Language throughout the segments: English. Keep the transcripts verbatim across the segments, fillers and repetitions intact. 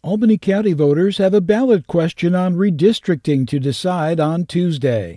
Albany County voters have a ballot question on redistricting to decide on Tuesday.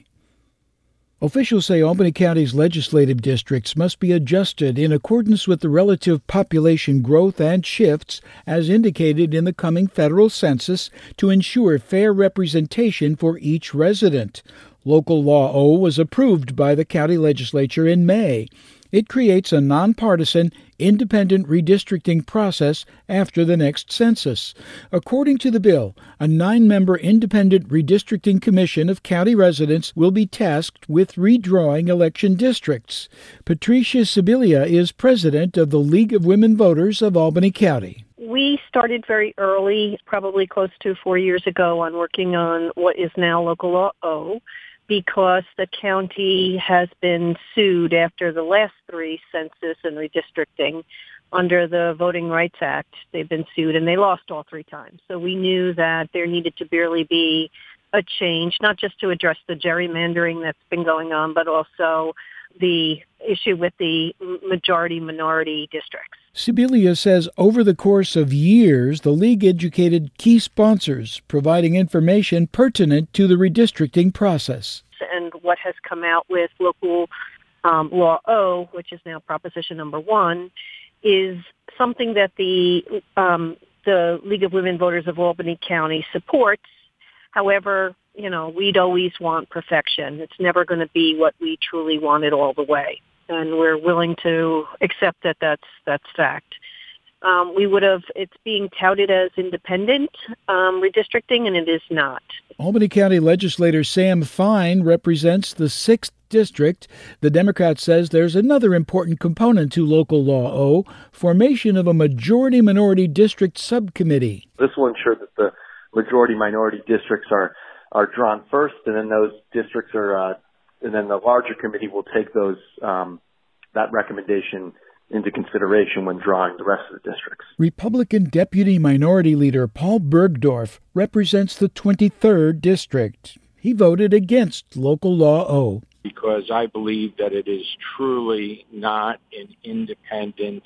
Officials say Albany County's legislative districts must be adjusted in accordance with the relative population growth and shifts as indicated in the coming federal census to ensure fair representation for each resident. Local Law O was approved by the county legislature in May. It creates a nonpartisan, independent redistricting process after the next census. According to the bill, a nine-member independent redistricting commission of county residents will be tasked with redrawing election districts. Patricia Sibilia is president of the League of Women Voters of Albany County. We started very early, probably close to four years ago, on working on what is now Local Law O, because the county has been sued after the last three census and redistricting under the Voting Rights Act. They've been sued, and they lost all three times. So we knew that there needed to barely be a change, not just to address the gerrymandering that's been going on, but also the issue with the majority-minority districts. Sibilia says over the course of years, the League educated key sponsors, providing information pertinent to the redistricting process. And what has come out with Local um, Law O, which is now proposition number one, is something that the um, the League of Women Voters of Albany County supports. However, you know, we'd always want perfection. It's never going to be what we truly want it all the way. And we're willing to accept that that's, that's fact. Um, we would have, it's being touted as independent um, redistricting, and it is not. Albany County legislator Sam Fine represents the sixth District. The Democrat says there's another important component to Local Law O, formation of a majority-minority district subcommittee. This will ensure that the majority-minority districts are, are drawn first, and then those districts are, uh, and then the larger committee will take those um, that recommendation into consideration when drawing the rest of the districts. Republican Deputy Minority Leader Paul Bergdorf represents the twenty-third District. He voted against Local Law O. Because I believe that it is truly not an independent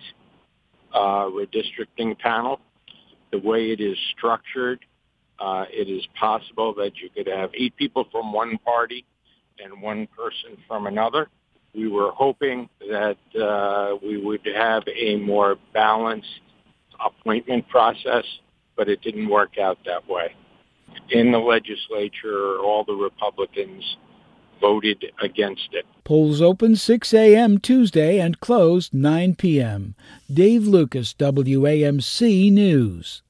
uh, redistricting panel. The way it is structured, uh, it is possible that you could have eight people from one party and one person from another. We were hoping that uh, we would have a more balanced appointment process, but it didn't work out that way. In the legislature, all the Republicans voted against it. Polls open six a.m. Tuesday and closed nine p.m. Dave Lucas, W A M C News.